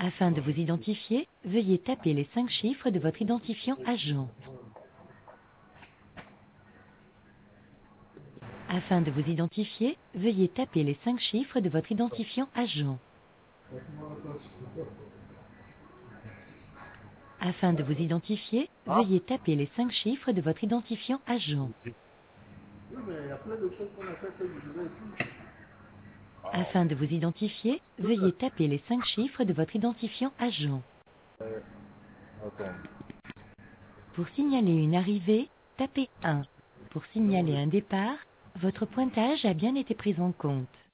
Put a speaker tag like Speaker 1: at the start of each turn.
Speaker 1: Afin de vous identifier, veuillez taper les 5 chiffres de votre identifiant agent. Afin de vous identifier, veuillez taper les 5 chiffres de votre identifiant agent. Afin de vous identifier, veuillez taper les 5 chiffres de votre identifiant agent.
Speaker 2: Oui, mais il y a plein de choses qu'on a fait que je ne sais plus.
Speaker 1: Afin de vous identifier, veuillez taper les 5 chiffres de votre identifiant agent.
Speaker 2: Attends.
Speaker 1: Pour signaler une arrivée, tapez 1. Pour signaler un départ, votre pointage a bien été pris en compte.